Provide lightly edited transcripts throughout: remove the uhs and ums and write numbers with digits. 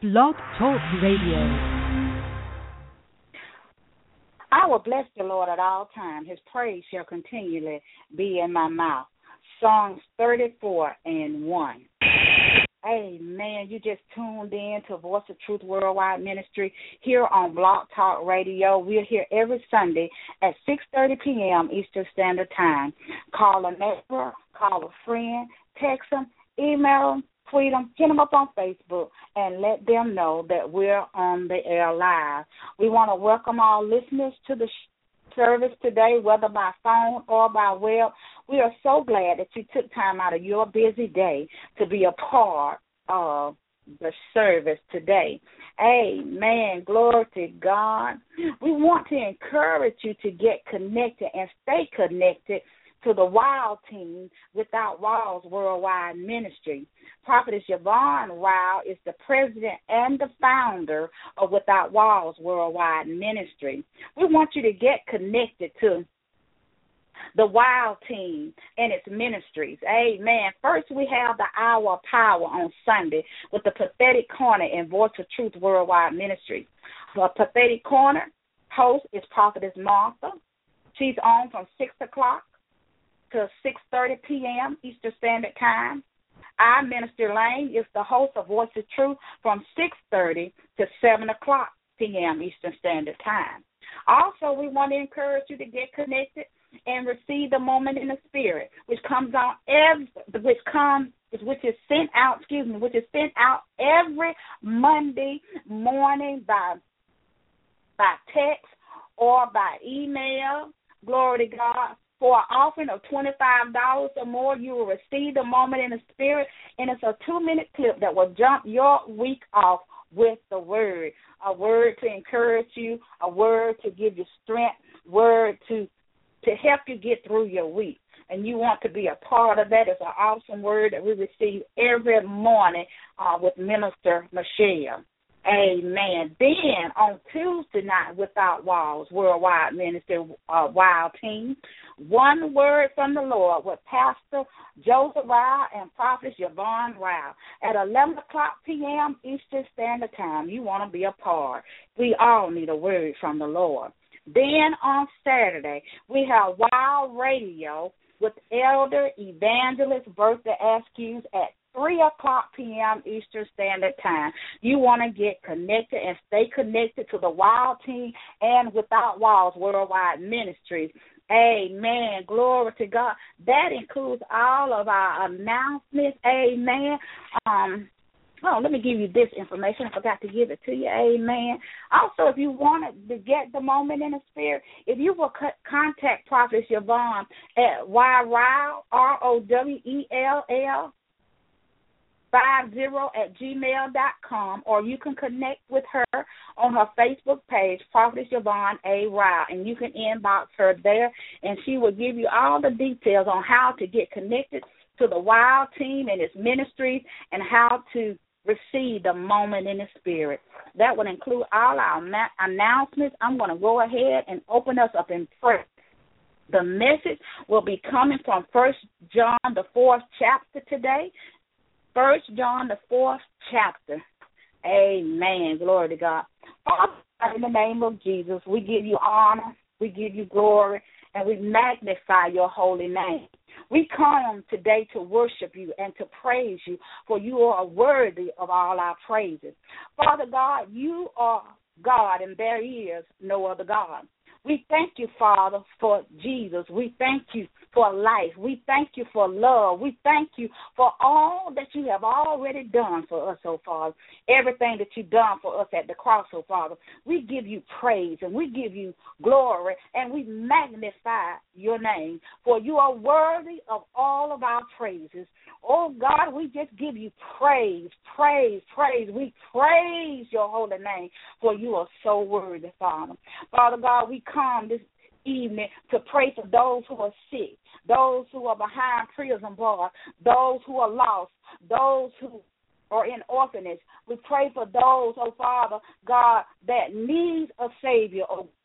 Blog Talk Radio. I will bless the Lord at all times. His praise shall continually be in my mouth. Psalms 34:1. Amen. You just tuned in to Voice of Truth Worldwide Ministry here on Blog Talk Radio. We're here every Sunday at 6:30 p.m. Eastern Standard Time. Call a neighbor, call a friend, text them, email them, tweet them, hit them up on Facebook, and let them know that we're on the air live. We want to welcome all listeners to the service today, whether by phone or by web. We are so glad that you took time out of your busy day to be a part of the service today. Amen. Glory to God. We want to encourage you to get connected and stay connected to the WILD team, Without Walls Worldwide Ministry. Prophetess Yvonne Ryle is the president and the founder of Without Walls Worldwide Ministry. We want you to get connected to the WILD team and its ministries. Amen. First, we have the Hour of Power on Sunday with the Prophetic Corner and Voice of Truth Worldwide Ministry. The Prophetic Corner host is Prophetess Martha. She's on from 6 o'clock to 6:30 p.m. Eastern Standard Time. Our Minister Lane is the host of Voice of Truth from 6:30 to 7 o'clock p.m. Eastern Standard Time. Also, we want to encourage you to get connected and receive the Moment in the Spirit, which is sent out every Monday morning by text or by email. Glory to God. For an offering of $25 or more, you will receive the Moment in the Spirit, and it's a 2-minute clip that will jump your week off with the word. A word to encourage you, a word to give you strength, word to help you get through your week. And you want to be a part of that. It's an awesome word that we receive every morning with Minister Michelle. Amen. Then on Tuesday night, Without Walls Worldwide Ministry WILD team, One Word from the Lord with Pastor Joseph Ryle and Prophet Yvonne Ryle at 11 o'clock p.m. Eastern Standard Time. You want to be a part. We all need a word from the Lord. Then on Saturday, we have WILD Radio with Elder Evangelist Bertha Askew at 3 o'clock p.m. Eastern Standard Time. You want to get connected and stay connected to the WILD team and Without Walls Worldwide Ministries. Amen. Glory to God. That includes all of our announcements. Amen. Let me give you this information. I forgot to give it to you. Amen. Also, if you wanted to get the Moment in the Spirit, if you will contact Prophet Yvonne at YROWELL, ROWELL, 50@gmail.com, or you can connect with her on her Facebook page, Prophetess Yvonne A. Ryle, and you can inbox her there, and she will give you all the details on how to get connected to the WILD team and its ministries and how to receive the Moment in the Spirit. That would include all our announcements. I'm going to go ahead and open us up in prayer. The message will be coming from 1 John, the 4th chapter today. 1 John, the 4th chapter. Amen. Glory to God. Father, in the name of Jesus, we give you honor, we give you glory, and we magnify your holy name. We come today to worship you and to praise you, for you are worthy of all our praises. Father God, you are God, and there is no other God. We thank you, Father, for Jesus. We thank you for life. We thank you for love. We thank you for all that you have already done for us, oh Father. Everything that you've done for us at the cross, oh Father. We give you praise and we give you glory and we magnify your name, for you are worthy of all of our praises. Oh God, we just give you praise, praise, praise. We praise your holy name, for you are so worthy, Father. Father God, we come this evening to pray for those who are sick, those who are behind prison bars, those who are lost, those who are in orphanage. We pray for those, oh Father God, that needs a Savior, oh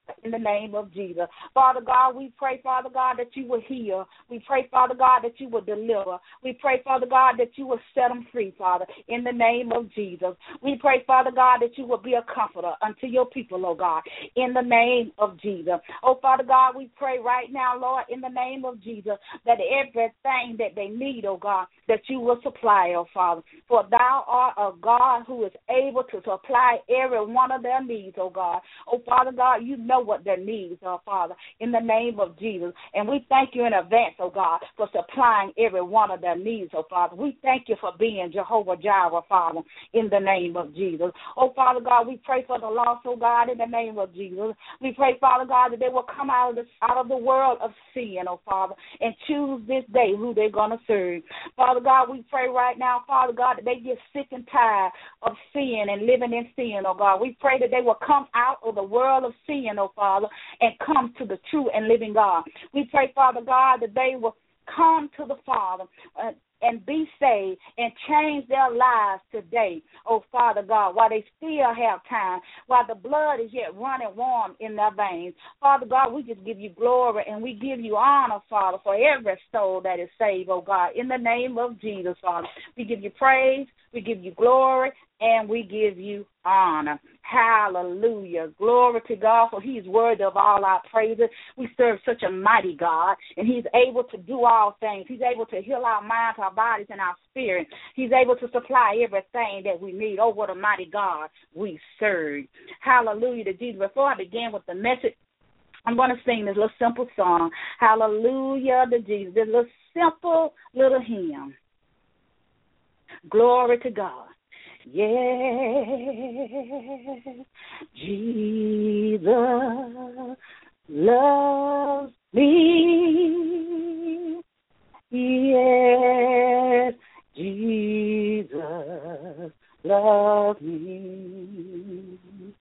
in the name of Jesus. Father God, we pray, Father God, that you will heal. We pray, Father God, that you will deliver. We pray, Father God, that you will set them free, Father, in the name of Jesus. We pray, Father God, that you will be a comforter unto your people, oh God, in the name of Jesus. Oh, Father God, we pray right now, Lord, in the name of Jesus, that everything that they need, oh God, that you will supply, oh Father. For thou art a God who is able to supply every one of their needs, oh God. Oh, Father God, you know what their needs are, Father, in the name of Jesus. And we thank you in advance, oh God, for supplying every one of their needs, oh Father. We thank you for being Jehovah Jireh, Father, in the name of Jesus. Oh, Father God, we pray for the lost, oh God, in the name of Jesus. We pray, Father God, that they will come out of the world of sin, oh Father, and choose this day who they're going to serve. Father God, we pray right now, Father God, that they get sick and tired of sin and living in sin, oh God. We pray that they will come out of the world of sin, oh Father, and come to the true and living God. We pray, Father God, that they will come to the Father and be saved and change their lives today, oh Father God, while they still have time, while the blood is yet running warm in their veins. Father God, we just give you glory and we give you honor, Father, for every soul that is saved, oh God, in the name of Jesus, Father. We give you praise, we give you glory, and we give you honor. Hallelujah. Glory to God, for he is worthy of all our praises. We serve such a mighty God, and he's able to do all things. He's able to heal our minds, our bodies, and our spirit. He's able to supply everything that we need. Oh, what a mighty God we serve. Hallelujah to Jesus. Before I begin with the message, I'm going to sing this little simple song. Hallelujah to Jesus. This little simple little hymn. Glory to God. Yes, Jesus loves me. Yes, Jesus loves me.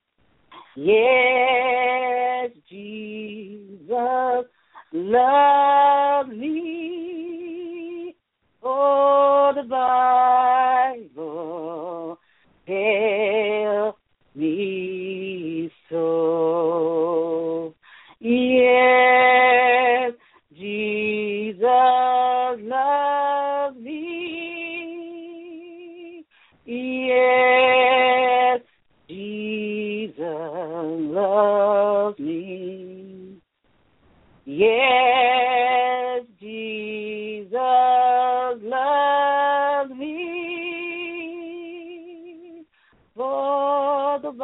Yes, Jesus loves me. Oh, the Bible tells me so. Yes, Jesus loves me. Yes, Jesus loves me. Yes, Jesus loves me. For the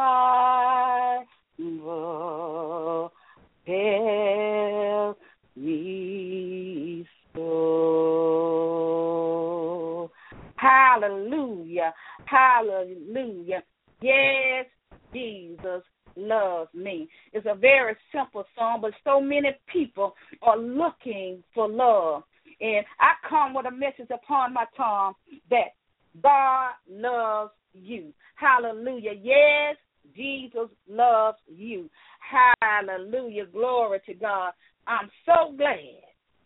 Bible tells me so. Hallelujah. Hallelujah. Yes, Jesus loves me. It's a very simple song, but so many people are looking for love. And I come with a message upon my tongue that God loves you. Hallelujah. Yes, Jesus loves you. Hallelujah. Glory to God. I'm so glad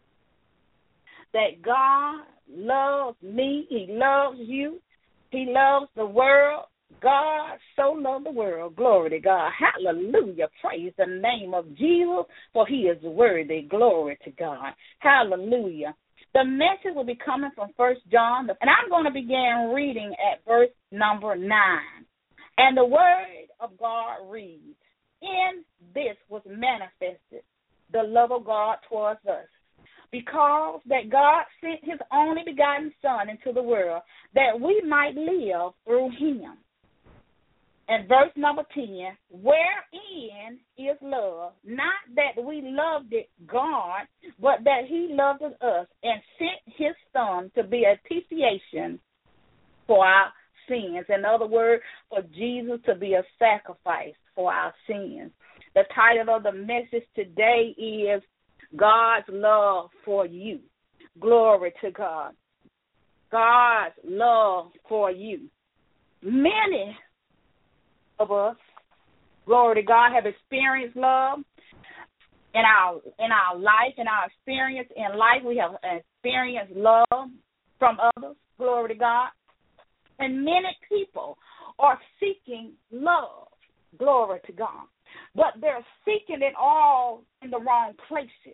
that God loves me. He loves you. He loves the world. God so loved the world. Glory to God. Hallelujah. Praise the name of Jesus, for he is worthy. Glory to God. Hallelujah. The message will be coming from 1 John, and I'm going to begin reading at verse number 9. And the word of God reads, in this was manifested the love of God towards us, because that God sent his only begotten Son into the world, that we might live through him. And verse number 10, wherein is love, not that we loved God, but that he loved us and sent his Son to be a propitiation for our sins. In other words, for Jesus to be a sacrifice for our sins. The title of the message today is God's love for you. Glory to God. God's love for you. Many of us, glory to God, have experienced love in our life, in our experience in life. We have experienced love from others, glory to God. And many people are seeking love, glory to God. but they're seeking it all in the wrong places.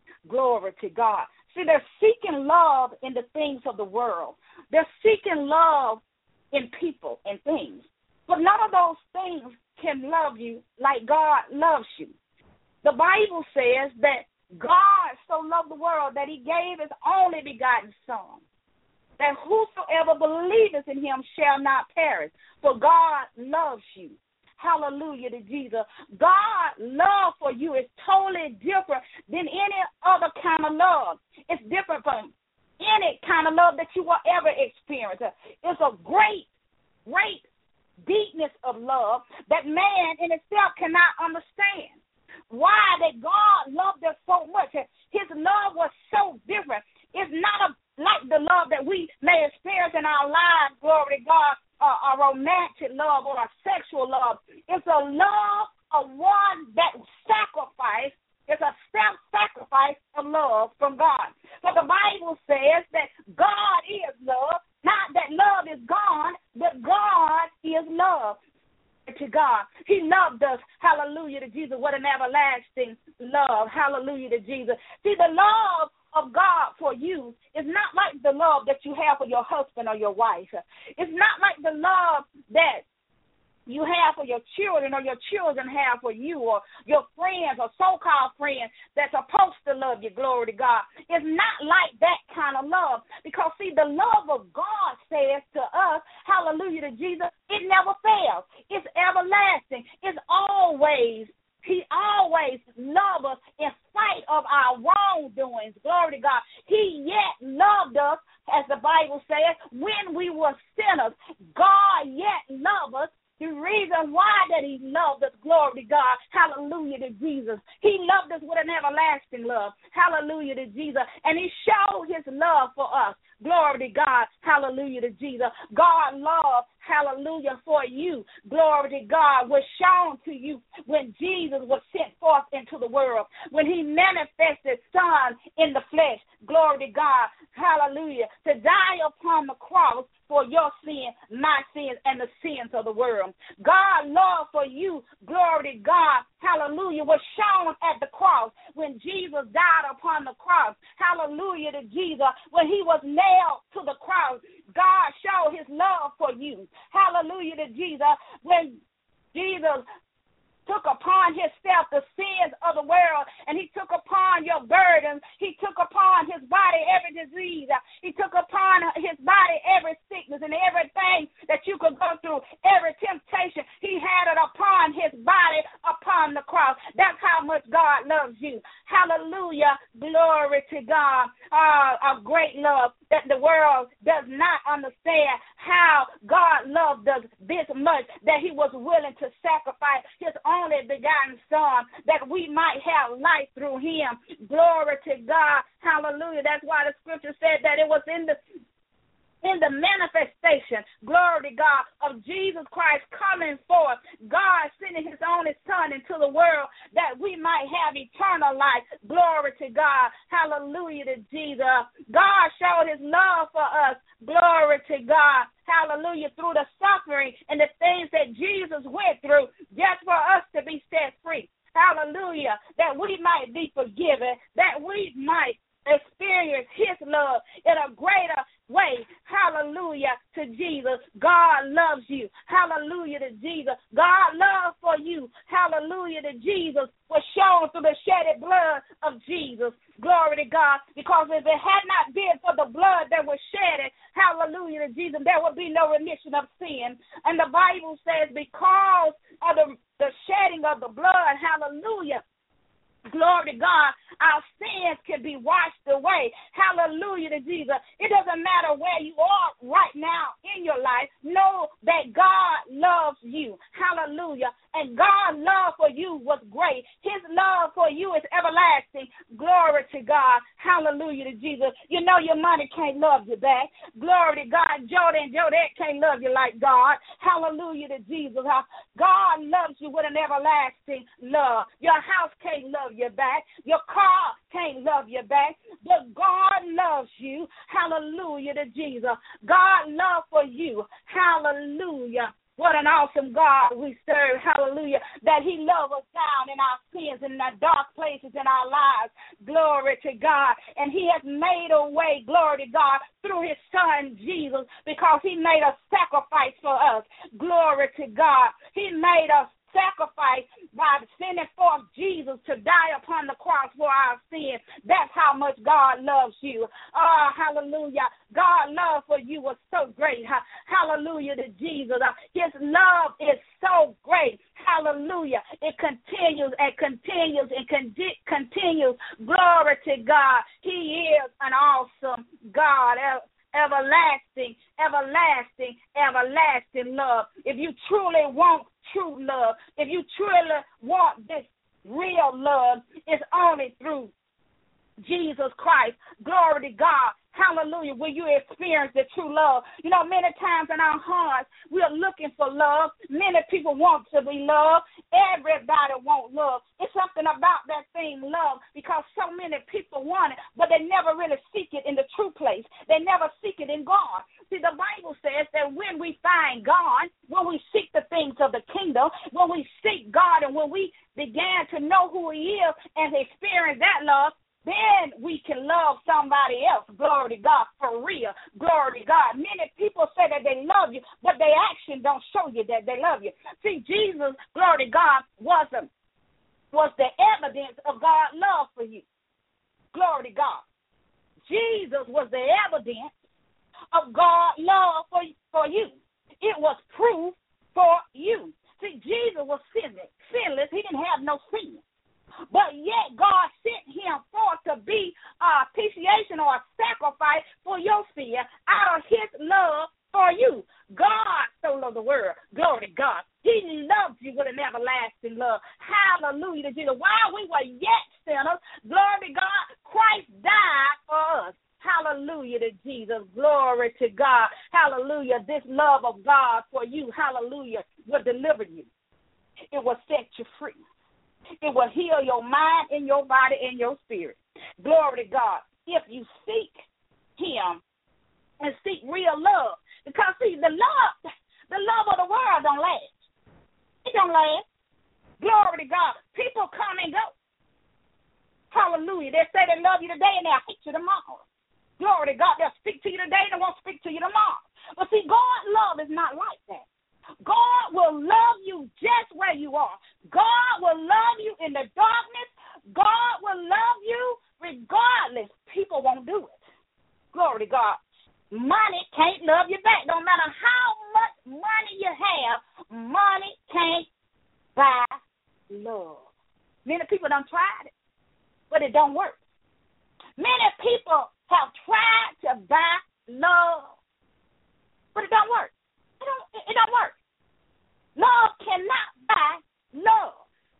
Glory to God. See, they're seeking love in the things of the world. They're seeking love in people and things. But none of those things can love you like God loves you. The Bible says that God so loved the world that he gave his only begotten Son, that whosoever believeth in him shall not perish, for God loves you. Hallelujah to Jesus. God's love for you is totally different than any other kind of love. It's different from any kind of love that you will ever experience. It's a great, great deepness of love that man in itself cannot understand. Why that God loved us so much. His love was so different. It's not like the love that we may experience in our lives, glory to God, a romantic love or a sexual love. It's a love of one that sacrifice. It's a self-sacrifice of love from God. So the Bible says that God is love, not that love is gone, but God is love. To God. He loved us. Hallelujah to Jesus. What an everlasting love. Hallelujah to Jesus. See, the love of God for you is not like the love that you have for your husband or your wife. It's not like the love that you have for your children or your children have for you or your friends or so-called friends that's supposed to love you, glory to God. It's not like that kind of love because, see, the love of God says to us, hallelujah to Jesus, it never fails. It's everlasting. It's always, he always loves us in spite of our wrongdoings, glory to God. He yet loved us, as the Bible says, when we were sinners. God yet loved us. The reason why that he loved us, glory to God, hallelujah to Jesus. He loved us with an everlasting love, hallelujah to Jesus. And he showed his love for us, glory to God, hallelujah to Jesus. God loved, hallelujah, for you, glory to God, was shown to you when Jesus was sent forth into the world, when he manifested Son in the flesh, glory to God, hallelujah, to die upon the cross for your sin, my sins, and the sins of the world. God's love for you, glory to God, hallelujah, was shown at the cross when Jesus died upon the cross. Hallelujah to Jesus. When he was nailed to the cross, God showed his love for you. Hallelujah to Jesus. When Jesus took upon himself the sins of the world, and he took upon your burdens. He took upon his body every disease. He took upon his body every sickness and everything that you could go through, every temptation. He had it upon his body upon the cross. That's how much God loves you. Hallelujah. Glory to God. A great love that the world does not understand how God loved us this much that he was willing to sacrifice his only begotten Son that we might have life through him. Glory to God. Hallelujah. That's why the scripture said that it was in the manifestation, glory to God, of Jesus Christ coming forth, God sending his only Son into the world that we might have eternal life. Glory to God. Hallelujah to Jesus. God showed his love for us. Glory to God. Hallelujah. Through the suffering and the things that Jesus went through just for us to be set free. Hallelujah. That we might be forgiven, that we might experience his love in a greater way. Hallelujah to Jesus. God loves you. Hallelujah to Jesus. God love for you. Hallelujah to Jesus was shown through the shedded blood of Jesus. Glory to God. Because if it had not been for the blood that was shedded, hallelujah to Jesus, there would be no remission of sin. And the Bible says because of the shedding of the blood, hallelujah, glory to God, our sins can be washed away. Hallelujah to Jesus. It doesn't matter where you are right now in your life. Know that God loves you. Hallelujah. And God's love for you was great. His love for you is everlasting. Glory to God. Hallelujah to Jesus. You know your money can't love you back. Glory to God. Jordan and Jodette can't love you like God. Hallelujah to Jesus. God loves you with an everlasting love. Your house can't love you back. Your car can't love you back. But God loves you. Hallelujah to Jesus. God love for you. Hallelujah What an awesome God we serve. Hallelujah. That he loves us down in our sins, in the dark places in our lives. Glory to God. And he has made a way, glory to God, through his son Jesus, because he made a sacrifice for us. Glory to God. He made a sacrifice by sending forth Jesus to die upon the cross for our sins. That's how much God loves you. Oh, hallelujah. God's love for you was so great. Hallelujah to Jesus. His love is so great. Hallelujah. It continues and continues and continues. Glory to God. He is an awesome God. Everlasting, everlasting, everlasting love. If you truly want true love, if you truly want this real love, it's only through Jesus Christ. Glory to God. Hallelujah. Will you experience the true love? You know, many times in our hearts, we are looking for love. Many people want to be loved. Everybody wants love. It's something about that thing, love, because so many people want it, but they never really seek it in the true place. They never seek it in God. See, the Bible says that when we find God, when we seek the things of the kingdom, when we seek God, and when we begin to know who he is and experience that love, then we can love somebody else. Glory to God, for real. Glory to God. Many people say that they love you, but their action don't show you that they love you. See, Jesus, glory to God, was the evidence of God's love for you. Glory to God. Jesus was the evidence of God's love for you. It was proof for you. See, Jesus was sinless. He didn't have no sin. But yet God sent him forth to be a propitiation or a sacrifice for your sin out of his love for you. God so loved the world. Glory to God. He loves you with an everlasting love. Hallelujah to Jesus. While we were yet sinners, glory to God, Christ died for us. Hallelujah to Jesus. Glory to God. Hallelujah. This love of God for you, hallelujah, will deliver you. It will set you free. It will heal your mind and your body and your spirit. Glory to God. If you seek him and seek real love. Because, see, the love of the world don't last. It don't last. Glory to God. People come and go. Hallelujah. They say they love you today and they'll hate you tomorrow. Glory to God. They'll speak to you today and they won't speak to you tomorrow. But, see, God's love is not like that. God will love you just where you are. God will love you in the darkness. God will love you regardless. People won't do it. Glory to God. Money can't love you back. No matter how much money you have, money can't buy love. Many people done tried it, but it don't work. Many people have tried to buy love, but it don't work. It don't work. Love cannot buy love.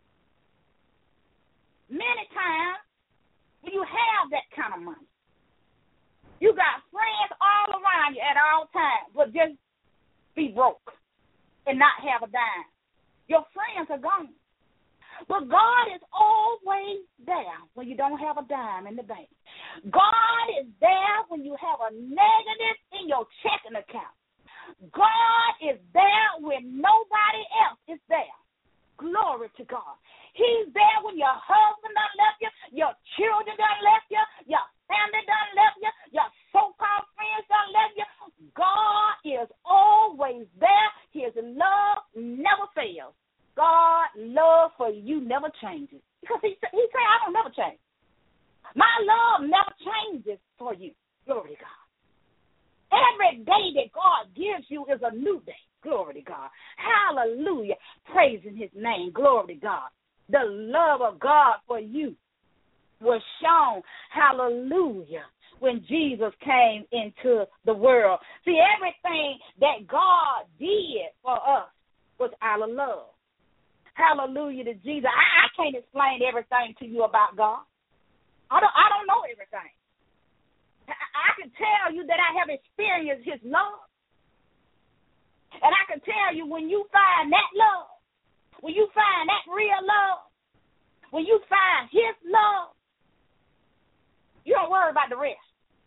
Many times when you have that kind of money, you got friends all around you at all times, but just be broke and not have a dime. Your friends are gone. But God is always there when you don't have a dime in the bank. God is there when you have a negative in your checking account. God is there when nobody else is there. Glory to God. He's there when your husband done left you, your children done left you, your family done left you, your so-called friends done left you. God is always there. His love never fails. God's love for you never changes. Because he said, I don't never change. My love never changes for you. Glory to God. Every day that God gives you is a new day. Glory to God. Hallelujah. Praising his name. Glory to God. The love of God for you was shown. Hallelujah. When Jesus came into the world. See, everything that God did for us was out of love. Hallelujah to Jesus. I can't explain everything to you about God. I don't know everything. I can tell you that I have experienced his love. And I can tell you when you find that love, when you find that real love, when you find his love, you don't worry about the rest.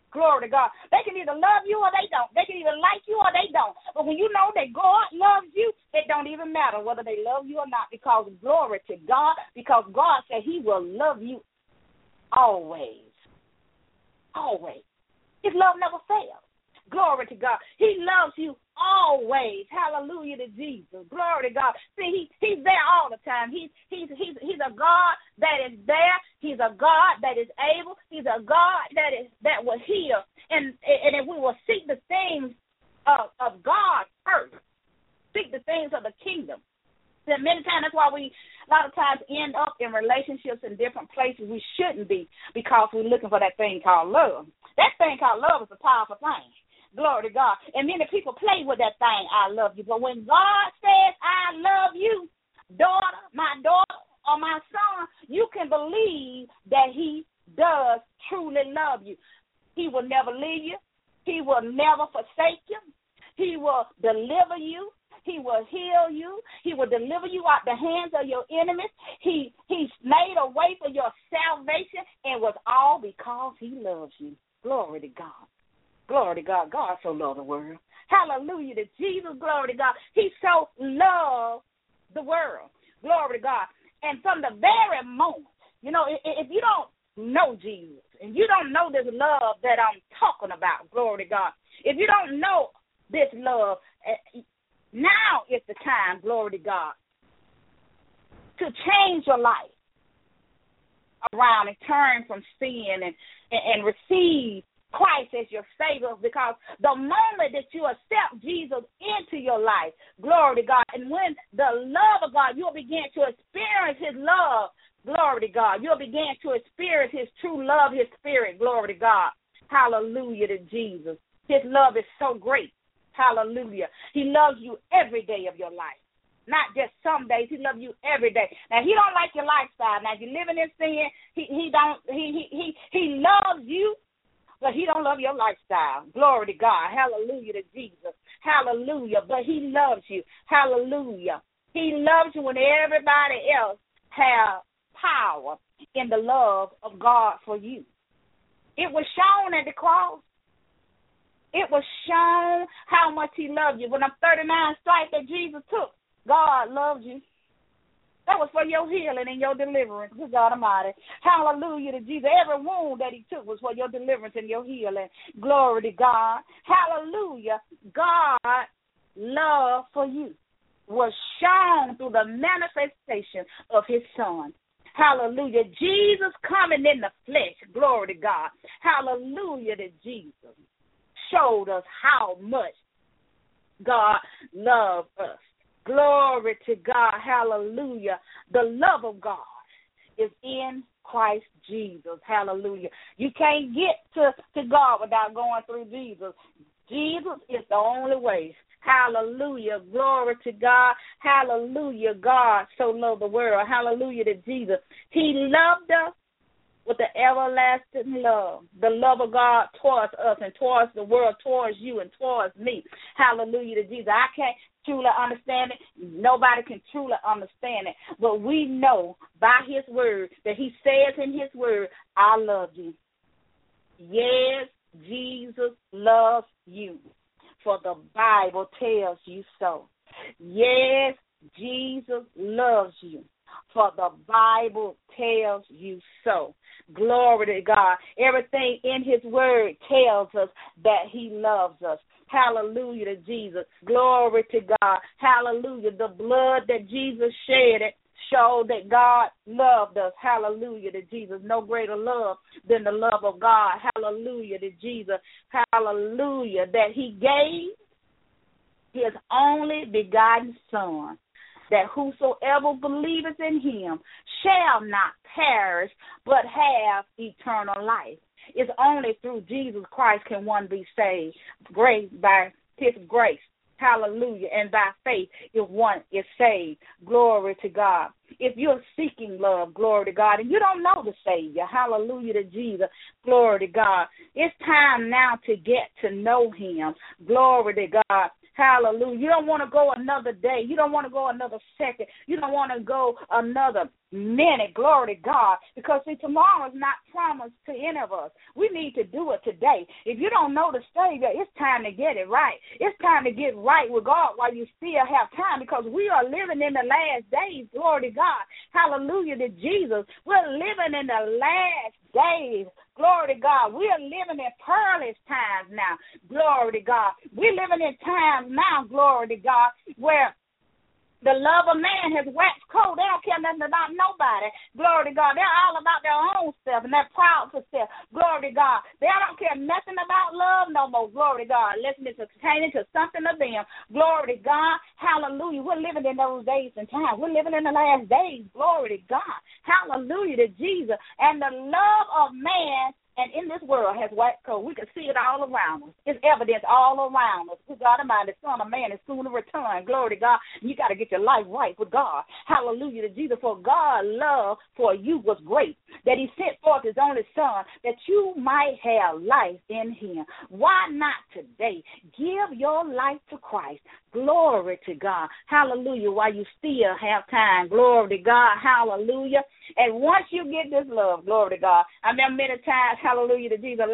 Glory to God. They can either love you or they don't. They can either like you or they don't. But when you know that God loves you, it don't even matter whether they love you or not, because glory to God, because God said he will love you always. Always. His love never fails. Glory to God. He loves you always. Hallelujah to Jesus. Glory to God. See, he's there all the time. He's a God that is there. He's a God that is able. He's a God that will heal. And if we will seek the things of God first, seek the things of the kingdom, then many times that's why we a lot of times end up in relationships in different places we shouldn't be, because we're looking for that thing called love. That thing called love is a powerful thing. Glory to God. And many people play with that thing, I love you. But when God says, I love you, daughter, or my son, you can believe that he does truly love you. He will never leave you. He will never forsake you. He will deliver you. He will heal you. He will deliver you out the hands of your enemies. He's made a way for your salvation, and was all because he loves you. Glory to God. Glory to God. God so loved the world. Hallelujah to Jesus. Glory to God. He so loved the world. Glory to God. And from the very moment, if you don't know Jesus and you don't know this love that I'm talking about, glory to God, if you don't know this love, now is the time, glory to God, to change your life around and turn from sin and receive Christ as your Savior, because the moment that you accept Jesus into your life, glory to God, and when the love of God, you'll begin to experience his love, glory to God. You'll begin to experience his true love, his spirit, glory to God. Hallelujah to Jesus. His love is so great. Hallelujah. He loves you every day of your life. Not just some days. He loves you every day. Now, he don't like your lifestyle. Now, if you're living in sin, he loves you, but he don't love your lifestyle. Glory to God. Hallelujah to Jesus. Hallelujah. But he loves you. Hallelujah. He loves you when everybody else has power in the love of God for you. It was shown at the cross. It was shown how much he loved you. When them 39 stripes that Jesus took, God loves you. That was for your healing and your deliverance, good God Almighty. Hallelujah to Jesus. Every wound that he took was for your deliverance and your healing. Glory to God. Hallelujah. God's love for you was shown through the manifestation of his Son. Hallelujah. Jesus coming in the flesh. Glory to God. Hallelujah to Jesus. Showed us how much God loved us. Glory to God. Hallelujah. The love of God is in Christ Jesus. Hallelujah. You can't get to God without going through Jesus. Jesus is the only way. Hallelujah. Glory to God. Hallelujah. God so loved the world. Hallelujah to Jesus. He loved us with the everlasting love, the love of God towards us and towards the world, towards you and towards me. Hallelujah to Jesus. I can't truly understand it. Nobody can truly understand it. But we know by his word that he says in his word, I love you. Yes, Jesus loves you, for the Bible tells you so. Yes, Jesus loves you, for the Bible tells you so. Glory to God. Everything in his word tells us that he loves us. Hallelujah to Jesus. Glory to God. Hallelujah. The blood that Jesus shed showed that God loved us. Hallelujah to Jesus. No greater love than the love of God. Hallelujah to Jesus. Hallelujah. That he gave his only begotten Son, that whosoever believeth in him shall not perish, but have eternal life. It's only through Jesus Christ can one be saved, by his grace. Hallelujah. And by faith, if one is saved. Glory to God. If you're seeking love, glory to God, and you don't know the Savior, hallelujah to Jesus, glory to God. It's time now to get to know him. Glory to God. Hallelujah. You don't want to go another day. You don't want to go another second. You don't want to go another minute. Glory to God. Because, see, tomorrow is not promised to any of us. We need to do it today. If you don't know the Savior, it's time to get it right. It's time to get right with God while you still have time, because we are living in the last days. Glory to God. Hallelujah to Jesus. We're living in the last days. Glory to God. We are living in perilous times now. Glory to God. We're living in times now, glory to God, where the love of man has waxed cold. They don't care nothing about nobody. Glory to God. They're all about their own stuff, and they're proud for self. Glory to God. They don't care nothing about love no more. Glory to God. Unless it's pertaining to something of them. Glory to God. Hallelujah. We're living in those days and times. We're living in the last days. Glory to God. Hallelujah to Jesus. And the love of man and in this world has waxed cold. We can see it all around us. It's evidence all around us. Good God Almighty, the Son of Man is soon to return. Glory to God. You got to get your life right with God. Hallelujah to Jesus. For God's love for you was great, that he sent forth his only Son, that you might have life in him. Why not today give your life to Christ? Glory to God. Hallelujah. While you still have time. Glory to God. Hallelujah. And once you get this love, glory to God. I remember many times, hallelujah to Jesus,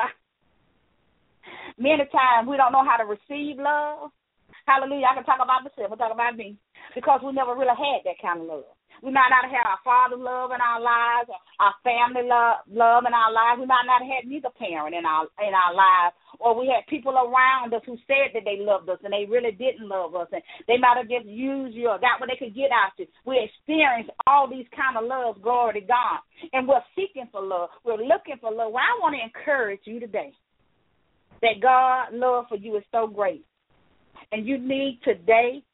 many times we don't know how to receive love. Hallelujah. I can talk about myself. I'll talk about me. Because we never really had that kind of love. We might not have had our father's love in our lives, or our family love in our lives. We might not have had neither parent in our lives, or we had people around us who said that they loved us and they really didn't love us, and they might have just used you or got what they could get out of you. We experienced all these kind of loves, glory to God, and we're seeking for love. We're looking for love. Well, I want to encourage you today that God's love for you is so great, and you need today,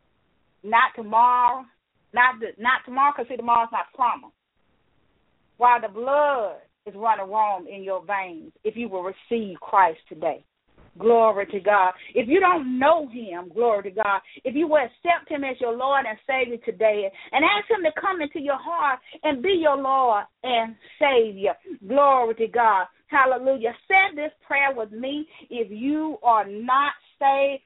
not tomorrow. Not tomorrow, because see, tomorrow's not promised. While the blood is running warm in your veins, if you will receive Christ today. Glory to God. If you don't know him, glory to God, if you will accept him as your Lord and Savior today and ask him to come into your heart and be your Lord and Savior, glory to God. Hallelujah. Say this prayer with me. If you are not saved,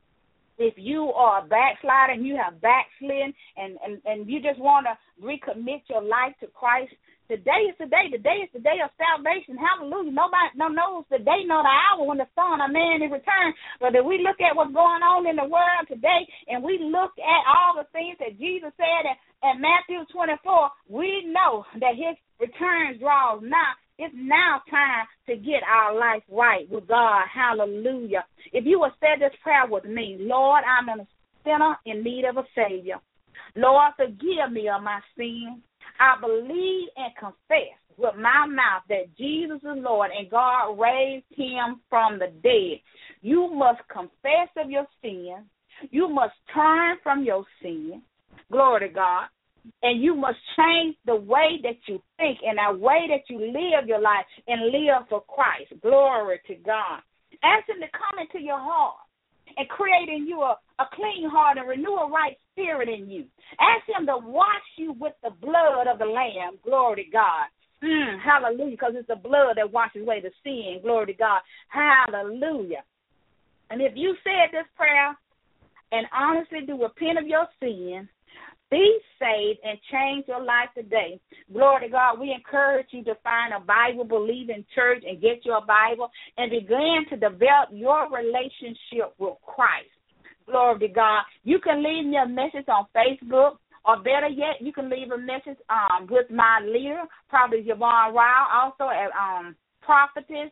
if you are a backslider and you have backslidden and you just want to recommit your life to Christ, today is the day. Today is the day of salvation. Hallelujah. Nobody knows the day nor the hour when the Son of Man is returned. But if we look at what's going on in the world today and we look at all the things that Jesus said in Matthew 24, we know that his return draws nigh. It's now time to get our life right with God. Hallelujah. If you will say this prayer with me, Lord, I'm a sinner in need of a Savior. Lord, forgive me of my sins. I believe and confess with my mouth that Jesus is Lord and God raised him from the dead. You must confess of your sins. You must turn from your sin. Glory to God. And you must change the way that you think and the way that you live your life and live for Christ. Glory to God. Ask him to come into your heart and create in you a clean heart and renew a right spirit in you. Ask him to wash you with the blood of the Lamb. Glory to God. Hallelujah, because it's the blood that washes away the sin. Glory to God. Hallelujah. And if you said this prayer and honestly do repent of your sin, be saved and change your life today. Glory to God. We encourage you to find a Bible-believing church and get your Bible and begin to develop your relationship with Christ. Glory to God. You can leave me a message on Facebook, or better yet, you can leave a message with my leader, Prophetess Yvonne Ryle, also at Prophetess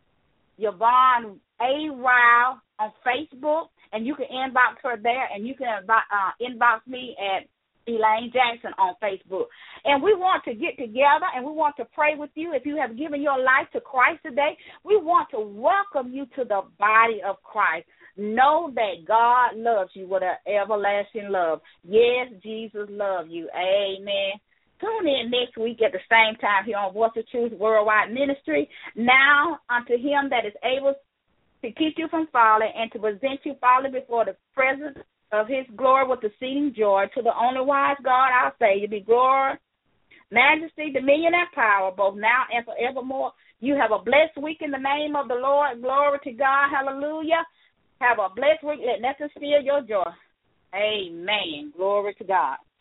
Yvonne A. Ryle on Facebook, and you can inbox her there, and you can inbox me at Elaine Jackson on Facebook. And we want to get together and we want to pray with you. If you have given your life to Christ today, we want to welcome you to the body of Christ. Know that God loves you with an everlasting love. Yes, Jesus loves you. Amen. Tune in next week at the same time here on Voice of Truth Worldwide Ministry. Now unto him that is able to keep you from falling and to present you falling before the presence of his glory with exceeding joy, to the only wise God, our Savior, be glory, majesty, dominion, and power, both now and forevermore. You have a blessed week in the name of the Lord. Glory to God. Hallelujah. Have a blessed week. Let nothing steal your joy. Amen. Glory to God.